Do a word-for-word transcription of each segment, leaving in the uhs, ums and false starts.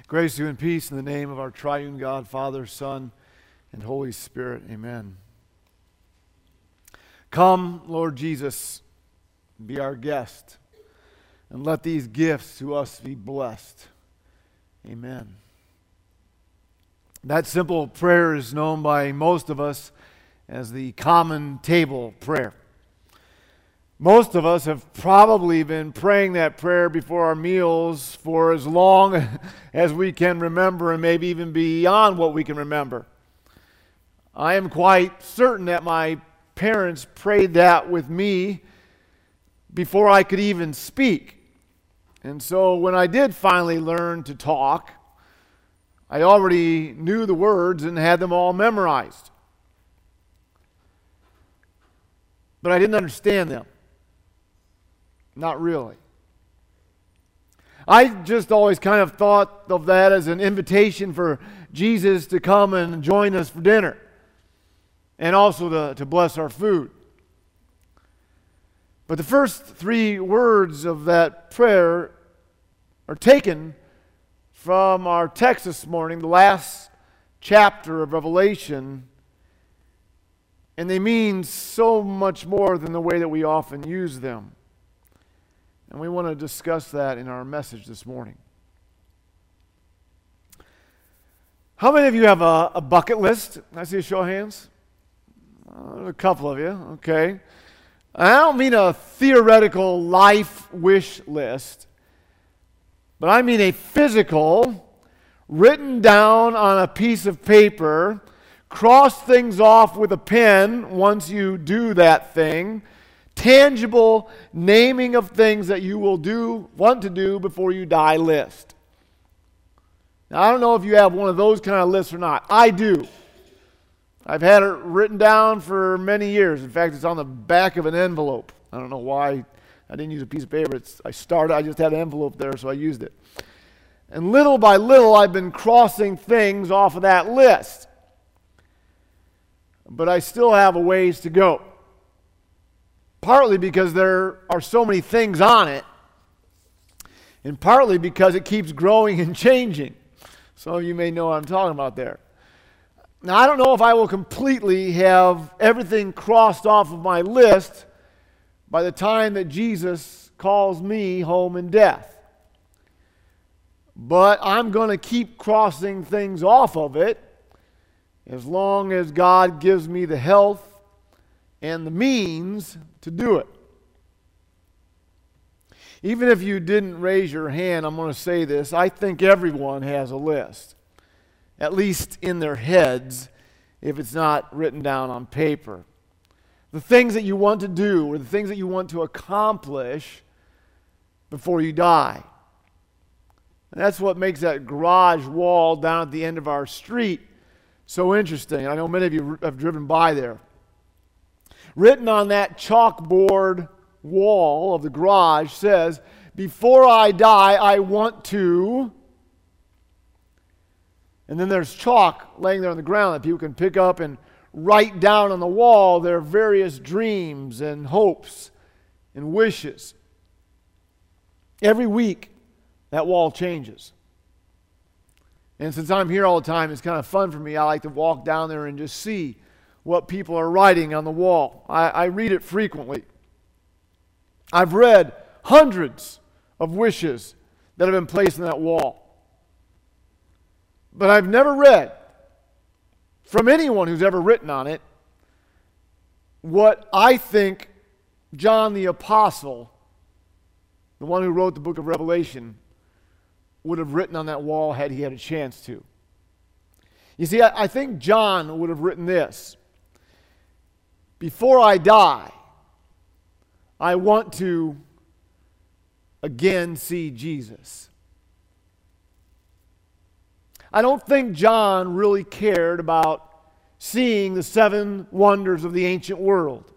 Grace to you and peace in the name of our triune God, Father, Son, and Holy Spirit. Amen. Come, Lord Jesus, be our guest, and let these gifts to us be blessed. Amen. That simple prayer is known by most of us as the common table prayer. Most of us have probably been praying that prayer before our meals for as long as we can remember, and maybe even beyond what we can remember. I am quite certain that my parents prayed that with me before I could even speak. And so when I did finally learn to talk, I already knew the words and had them all memorized. But I didn't understand them. Not really. I just always kind of thought of that as an invitation for Jesus to come and join us for dinner, and also to, to bless our food. But the first three words of that prayer are taken from our text this morning, the last chapter of Revelation, and they mean so much more than the way that we often use them. And we want to discuss that in our message this morning. How many of you have a, a bucket list? Can I see a show of hands? Uh, a couple of you, okay. I don't mean a theoretical life wish list, but I mean a physical, written down on a piece of paper, cross things off with a pen once you do that thing, tangible naming of things that you will do, want to do before you die list. Now, I don't know if you have one of those kind of lists or not. I do. I've had it written down for many years. In fact, it's on the back of an envelope. I don't know why I didn't use a piece of paper. It's, I started, I just had an envelope there, so I used it. And little by little, I've been crossing things off of that list. But I still have a ways to go. Partly because there are so many things on it, and partly because it keeps growing and changing. Some of you may know what I'm talking about there. Now, I don't know if I will completely have everything crossed off of my list by the time that Jesus calls me home in death. But I'm going to keep crossing things off of it as long as God gives me the health and the means to do it. Even if you didn't raise your hand, I'm going to say this. I think everyone has a list, at least in their heads, if it's not written down on paper. The things that you want to do, or the things that you want to accomplish before you die. And that's what makes that garage wall down at the end of our street so interesting. I know many of you have driven by there. Written on that chalkboard wall of the garage says, "Before I die, I want to..." And then there's chalk laying there on the ground that people can pick up and write down on the wall their various dreams and hopes and wishes. Every week, that wall changes. And since I'm here all the time, it's kind of fun for me. I like to walk down there and just see what people are writing on the wall. I, I read it frequently. I've read hundreds of wishes that have been placed on that wall. But I've never read from anyone who's ever written on it what I think John the Apostle, the one who wrote the book of Revelation, would have written on that wall had he had a chance to. You see, I, I think John would have written this: "Before I die, I want to again see Jesus." I don't think John really cared about seeing the seven wonders of the ancient world.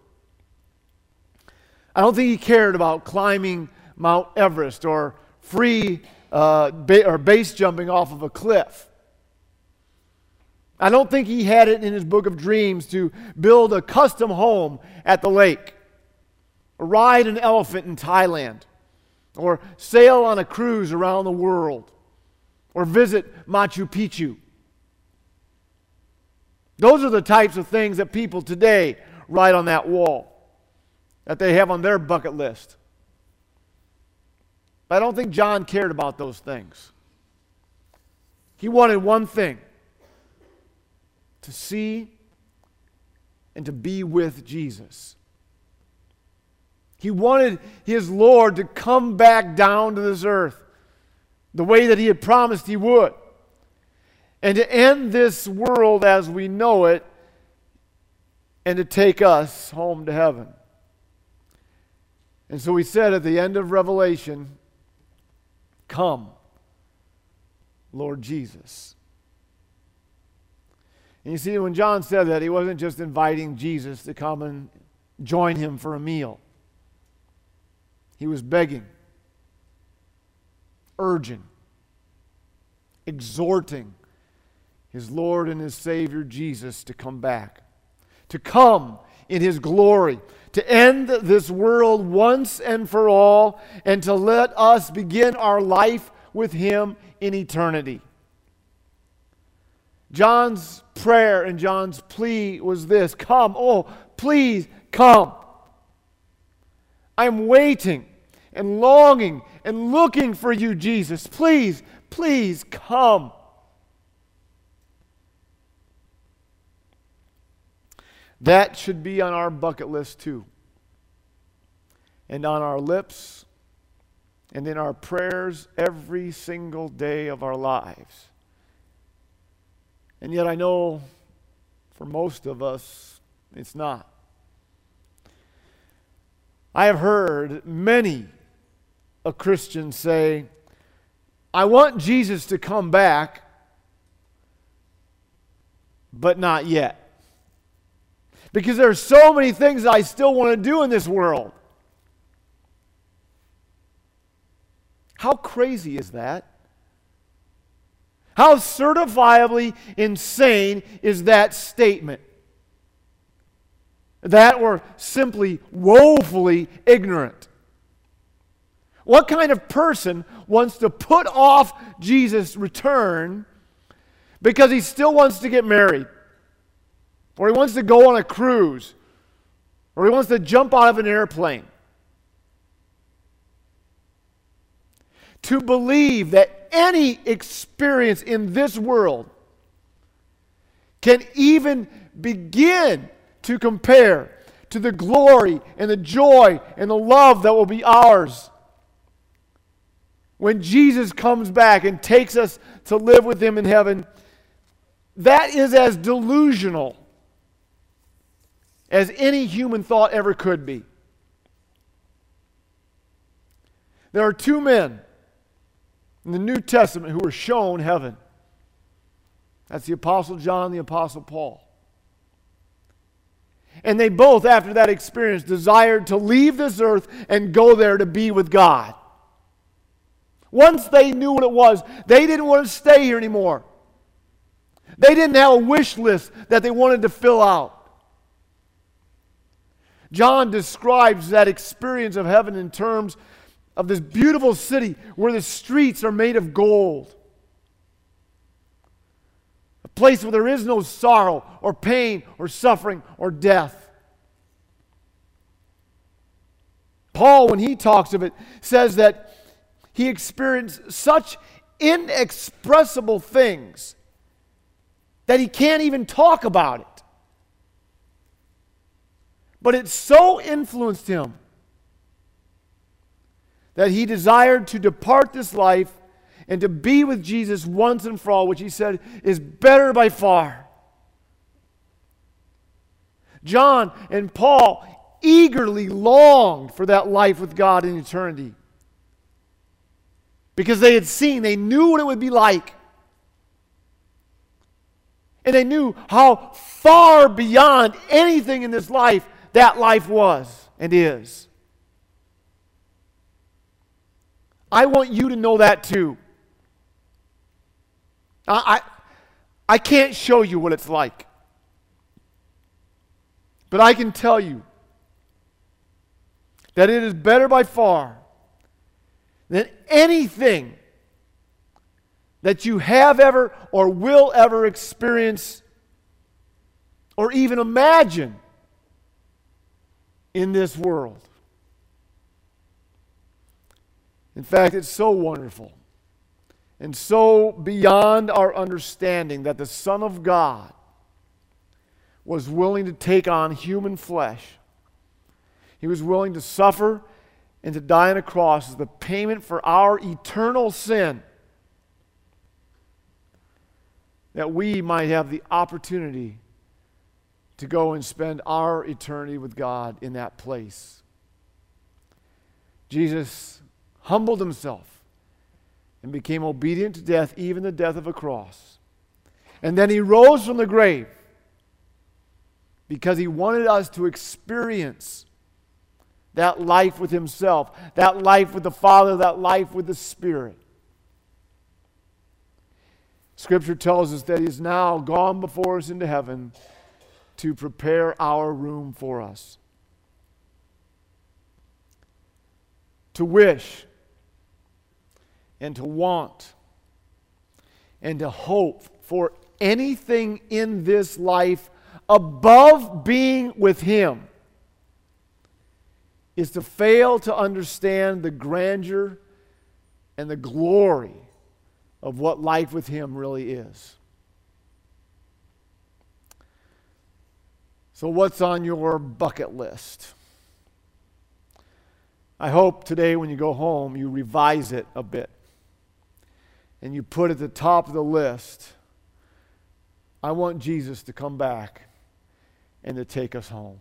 I don't think he cared about climbing Mount Everest or free uh, ba- or base jumping off of a cliff. I don't think he had it in his book of dreams to build a custom home at the lake, or ride an elephant in Thailand, or sail on a cruise around the world, or visit Machu Picchu. Those are the types of things that people today write on that wall, that they have on their bucket list. But I don't think John cared about those things. He wanted one thing: to see and to be with Jesus. He wanted his Lord to come back down to this earth the way that he had promised he would, and to end this world as we know it, and to take us home to heaven. And so he said at the end of Revelation, "Come, Lord Jesus." And you see, when John said that, he wasn't just inviting Jesus to come and join him for a meal. He was begging, urging, exhorting his Lord and his Savior Jesus to come back, to come in his glory, to end this world once and for all, and to let us begin our life with him in eternity. John's prayer and John's plea was this: come, oh, please come. I'm waiting and longing and looking for you, Jesus. Please, please come. That should be on our bucket list too, and on our lips, and in our prayers every single day of our lives. And yet I know for most of us, it's not. I have heard many a Christian say, I want Jesus to come back, but not yet. Because there are so many things that I still want to do in this world. How crazy is that? How certifiably insane is that statement? That or simply woefully ignorant. What kind of person wants to put off Jesus' return because he still wants to get married, or he wants to go on a cruise, or he wants to jump out of an airplane? To believe that any experience in this world can even begin to compare to the glory and the joy and the love that will be ours when Jesus comes back and takes us to live with him in heaven, that is as delusional as any human thought ever could be. There are two men in the New Testament who were shown heaven. That's the Apostle John and the Apostle Paul. And they both, after that experience, desired to leave this earth and go there to be with God. Once they knew what it was, they didn't want to stay here anymore. They didn't have a wish list that they wanted to fill out. John describes that experience of heaven in terms of this beautiful city where the streets are made of gold. A place where there is no sorrow or pain or suffering or death. Paul, when he talks of it, says that he experienced such inexpressible things that he can't even talk about it. But it so influenced him that he desired to depart this life and to be with Jesus once and for all, which he said is better by far. John and Paul eagerly longed for that life with God in eternity, because they had seen, they knew what it would be like. And they knew how far beyond anything in this life that life was and is. I want you to know that too. I, I, I can't show you what it's like. But I can tell you that it is better by far than anything that you have ever or will ever experience or even imagine in this world. In fact, it's so wonderful and so beyond our understanding that the Son of God was willing to take on human flesh. He was willing to suffer and to die on a cross as the payment for our eternal sin, that we might have the opportunity to go and spend our eternity with God in that place. Jesus humbled himself and became obedient to death, even the death of a cross. And then he rose from the grave because he wanted us to experience that life with himself, that life with the Father, that life with the Spirit. Scripture tells us that he's now gone before us into heaven to prepare our room for us. To wish and to want and to hope for anything in this life above being with him is to fail to understand the grandeur and the glory of what life with him really is. So what's on your bucket list? I hope today when you go home you revise it a bit and you put at the top of the list, I want Jesus to come back and to take us home.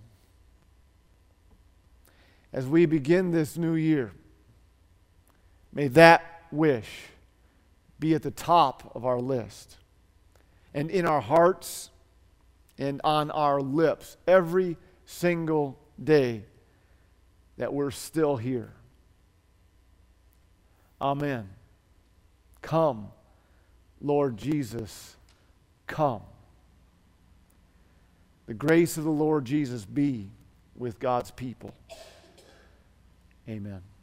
As we begin this new year, may that wish be at the top of our list and in our hearts and on our lips every single day that we're still here. Amen. Come, Lord Jesus, come. The grace of the Lord Jesus be with God's people. Amen.